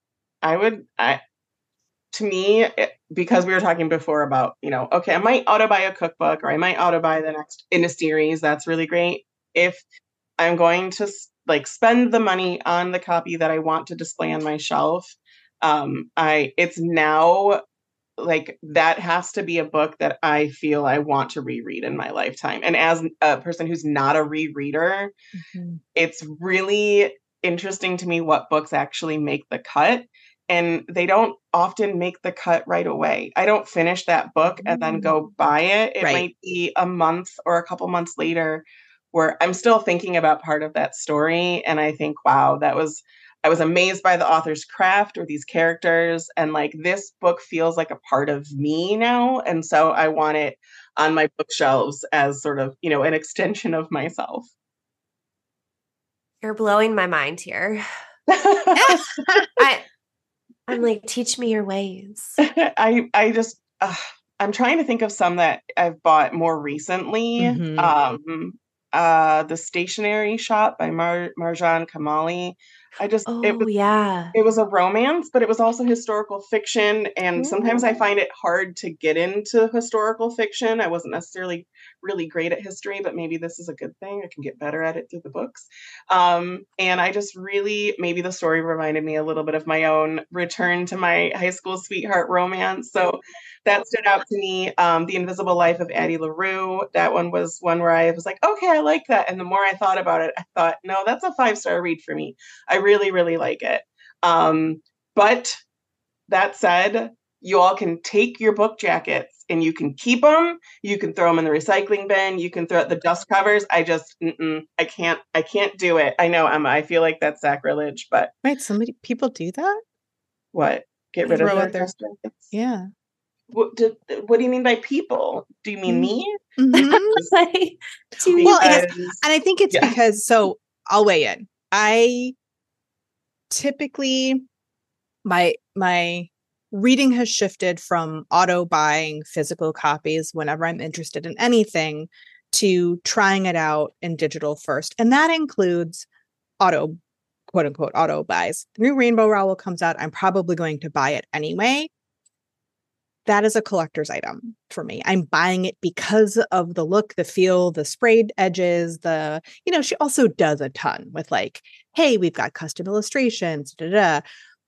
To me, because we were talking before about, okay, I might auto buy a cookbook or I might auto buy the next in a series. That's really great. If I'm going to like spend the money on the copy that I want to display on my shelf, it's now like that has to be a book that I feel I want to reread in my lifetime. And as a person who's not a rereader, it's really interesting to me what books actually make the cut. And they don't often make the cut right away. I don't finish that book and then go buy it. It might be a month or a couple months later where I'm still thinking about part of that story. And I think, wow, I was amazed by the author's craft or these characters. And like, this book feels like a part of me now. And so I want it on my bookshelves as sort of, an extension of myself. You're blowing my mind here. I'm like, teach me your ways. I'm trying to think of some that I've bought more recently. The Stationery Shop by Marjan Kamali. It was a romance, but it was also historical fiction. And sometimes I find it hard to get into historical fiction. I wasn't necessarily really great at history, but maybe this is a good thing. I can get better at it through the books. And I just really, maybe the story reminded me a little bit of my own return to my high school sweetheart romance. So that stood out to me. The Invisible Life of Addie LaRue. That one was one where I was like, okay, I like that. And the more I thought about it, I thought, no, that's a 5-star read for me. I really, really like it. But that said, you all can take your book jackets and you can keep them. You can throw them in the recycling bin. You can throw out the dust covers. I can't do it. I know, Emma, I feel like that's sacrilege, but. Wait, people do that? What? Get rid of their dust jackets? Yeah. What do you mean by people? Do you mean me? Mm-hmm. And I think it's because, so I'll weigh in. I typically, my reading has shifted from auto buying physical copies whenever I'm interested in anything to trying it out in digital first. And that includes quote unquote auto buys. The new Rainbow Rowell comes out, I'm probably going to buy it anyway. That is a collector's item for me. I'm buying it because of the look, the feel, the sprayed edges, she also does a ton with like, hey, we've got custom illustrations, And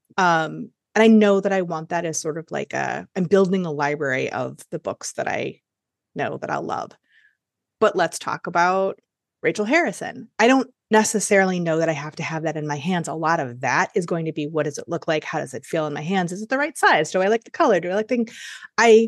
I know that I want that as sort of like I'm building a library of the books that I know that I'll love. But let's talk about Rachel Harrison. I don't necessarily know that I have to have that in my hands. A lot of that is going to be, what does it look like? How does it feel in my hands? Is it the right size? Do I like the color? Do I like the... I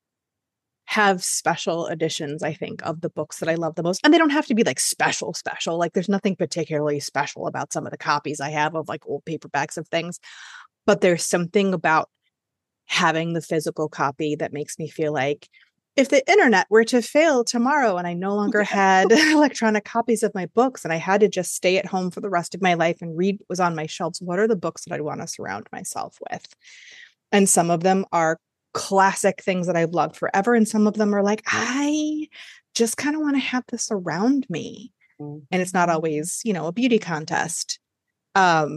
have special editions, I think, of the books that I love the most. And they don't have to be like special. Like there's nothing particularly special about some of the copies I have of like old paperbacks of things. But there's something about having the physical copy that makes me feel like if the internet were to fail tomorrow and I no longer had electronic copies of my books and I had to just stay at home for the rest of my life and read what was on my shelves, what are the books that I'd want to surround myself with? And some of them are classic things that I've loved forever. And some of them are like, I just kind of want to have this around me. And it's not always, a beauty contest. I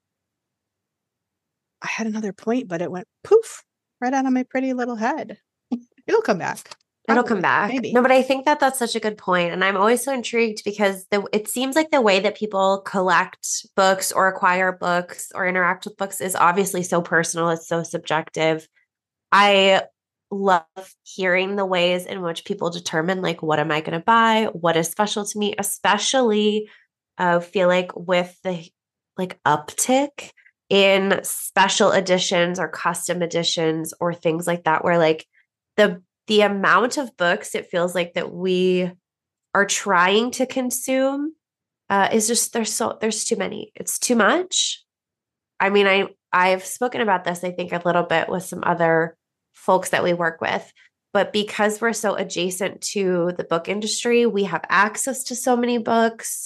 had another point, but it went poof right out of my pretty little head. It'll come back. It'll come back. Maybe. No, but I think that that's such a good point. And I'm always so intrigued because it seems like the way that people collect books or acquire books or interact with books is obviously so personal. It's so subjective. I love hearing the ways in which people determine, like, what am I going to buy? What is special to me? Especially, feel like with the uptick in special editions or custom editions or things like that, where like the amount of books it feels like that we are trying to consume is just there's too many. It's too much. I mean, I've spoken about this, I think, a little bit with some other folks that we work with, but because we're so adjacent to the book industry, we have access to so many books.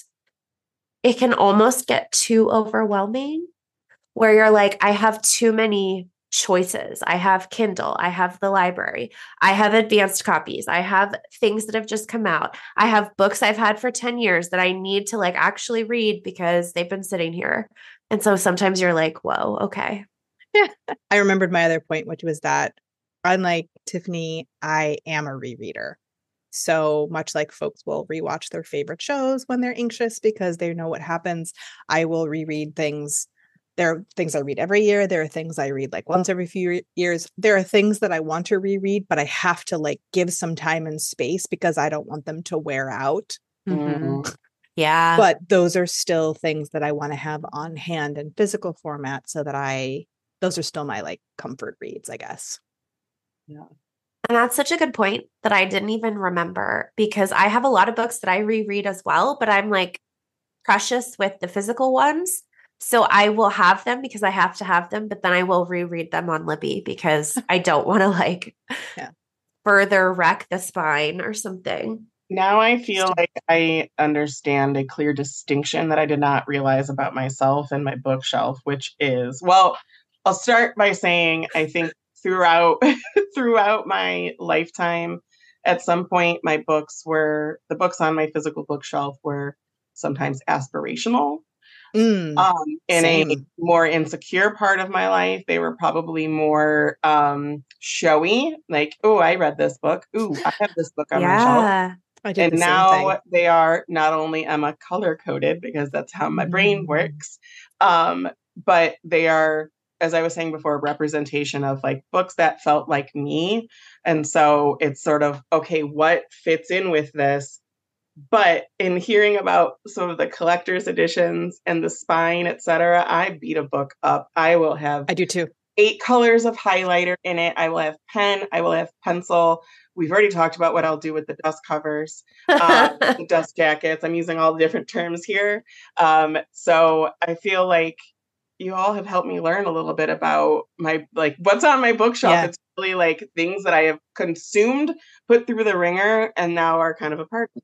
It can almost get too overwhelming where you're like, I have too many choices. I have Kindle. I have the library. I have advanced copies. I have things that have just come out. I have books I've had for 10 years that I need to like actually read because they've been sitting here. And so sometimes you're like, whoa, okay. Yeah. I remembered my other point, which was that unlike Tiffany, I am a rereader. So much like folks will rewatch their favorite shows when they're anxious because they know what happens, I will reread things. There are things I read every year. There are things I read like once every few years. There are things that I want to reread, but I have to like give some time and space because I don't want them to wear out. Mm-hmm. Yeah. But those are still things that I want to have on hand in physical format so that those are still my like comfort reads, I guess. Yeah. And that's such a good point that I didn't even remember because I have a lot of books that I reread as well, but I'm like precious with the physical ones. So I will have them because I have to have them, but then I will reread them on Libby because I don't want to further wreck the spine or something. Now I feel like I understand a clear distinction that I did not realize about myself and my bookshelf, which is, well, I'll start by saying I think throughout my lifetime at some point, the books on my physical bookshelf were sometimes aspirational. In a more insecure part of my life, they were probably more showy. Like, oh, I read this book. Ooh, I have this book on my shelf. I did and now they are not only Emma color coded because that's how my brain works, but they are, as I was saying before, representation of like books that felt like me. And so it's sort of, okay, what fits in with this? But in hearing about some of the collector's editions and the spine, etc., I beat a book up. I do too. 8 colors of highlighter in it. I will have pen. I will have pencil. We've already talked about what I'll do with the dust covers, the dust jackets. I'm using all the different terms here. So I feel like you all have helped me learn a little bit about what's on my bookshelf. Yeah. It's really like things that I have consumed, put through the ringer, and now are kind of a part of it.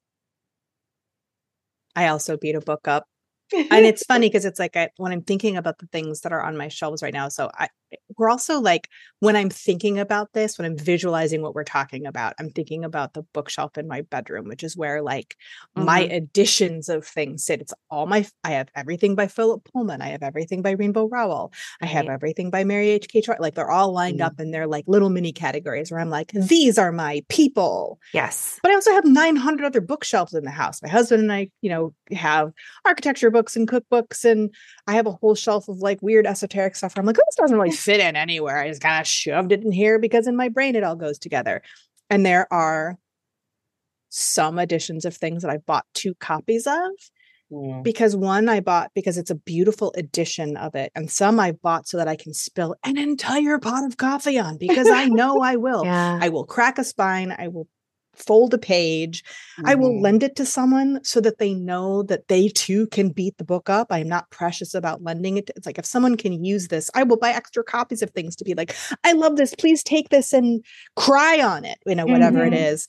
I also beat a book up. And it's funny because it's like when I'm thinking about the things that are on my shelves right now. So we're also like, when I'm thinking about this, when I'm visualizing what we're talking about, I'm thinking about the bookshelf in my bedroom, which is where like my editions of things sit. It's I have everything by Philip Pullman. I have everything by Rainbow Rowell. I have everything by Mary H.K. Troy. Like they're all lined up in their like little mini categories where I'm like, these are my people. Yes. But I also have 900 other bookshelves in the house. My husband and I, have architecture books and cookbooks, and I have a whole shelf of like weird esoteric stuff where I'm like, oh, this doesn't really fit in anywhere. I just kind of shoved it in here because in my brain it all goes together. And there are some editions of things that I bought 2 copies of because one I bought because it's a beautiful edition of it, and some I bought so that I can spill an entire pot of coffee on because I know I will. Yeah. I will crack a spine. I will fold a page. I will lend it to someone so that they know that they too can beat the book up. I'm not precious about lending it. It's like, if someone can use this, I will buy extra copies of things to be like, I love this. Please take this and cry on it, whatever it is.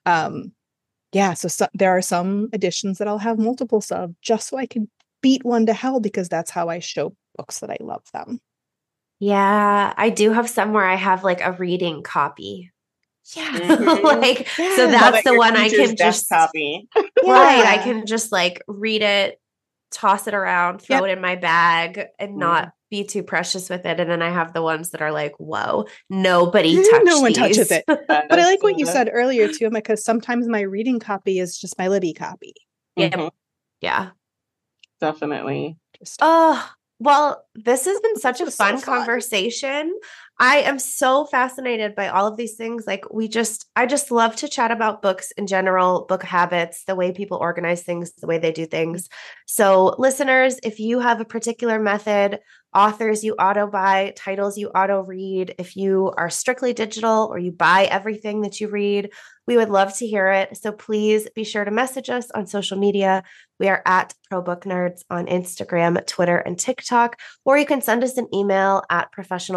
So there are some editions that I'll have multiples of just so I can beat one to hell because that's how I show books that I love them. Yeah, I do have some where I have like a reading copy. Yeah. So that's the one I can just copy. Right. I can just like read it, toss it around, throw it in my bag and not be too precious with it. And then I have the ones that are like, whoa, nobody touches No one touches it. But I like what you said earlier too, because sometimes my reading copy is just my Libby copy. Yeah. Definitely. Well, this has been such a fun conversation. I am so fascinated by all of these things. Like I just love to chat about books in general, book habits, the way people organize things, the way they do things. So listeners, if you have a particular method, authors you auto buy, titles you auto read, if you are strictly digital or you buy everything that you read, we would love to hear it. So please be sure to message us on social media. We are at ProBookNerds on Instagram, Twitter, and TikTok, or you can send us an email at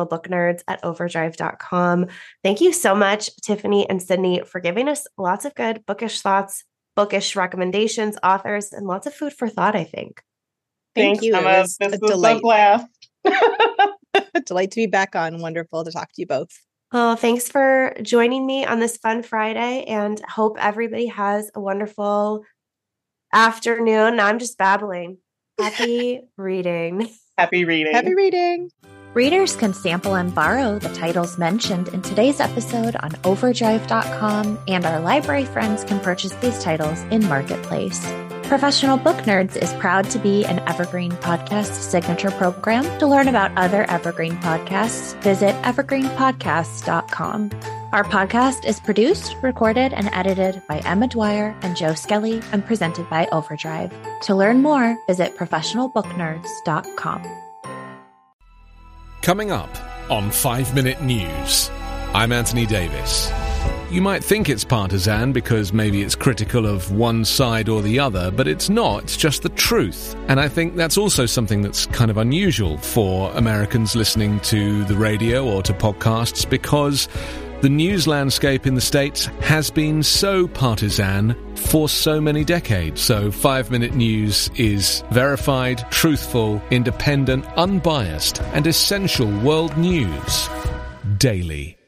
professionalbooknerds@overdrive.com. Thank you so much, Tiffany and Sydney, for giving us lots of good bookish thoughts, bookish recommendations, authors, and lots of food for thought, I think. Thank you. Emma. This was a blast. A delight to be back on. Wonderful to talk to you both. Oh, thanks for joining me on this fun Friday, and hope everybody has a wonderful afternoon. Now I'm just babbling. Happy reading. Happy reading. Happy reading. Readers can sample and borrow the titles mentioned in today's episode on overdrive.com, and our library friends can purchase these titles in Marketplace. Professional Book Nerds is proud to be an Evergreen Podcast signature program. To learn about other Evergreen podcasts, visit evergreenpodcasts.com. Our podcast is produced, recorded, and edited by Emma Dwyer and Joe Skelly and presented by Overdrive. To learn more, visit professionalbooknerds.com. Coming up on 5 Minute News, I'm Anthony Davis. You might think it's partisan because maybe it's critical of one side or the other, but it's not. It's just the truth. And I think that's also something that's kind of unusual for Americans listening to the radio or to podcasts, because the news landscape in the States has been so partisan for so many decades. So 5 Minute News is verified, truthful, independent, unbiased, and essential world news daily.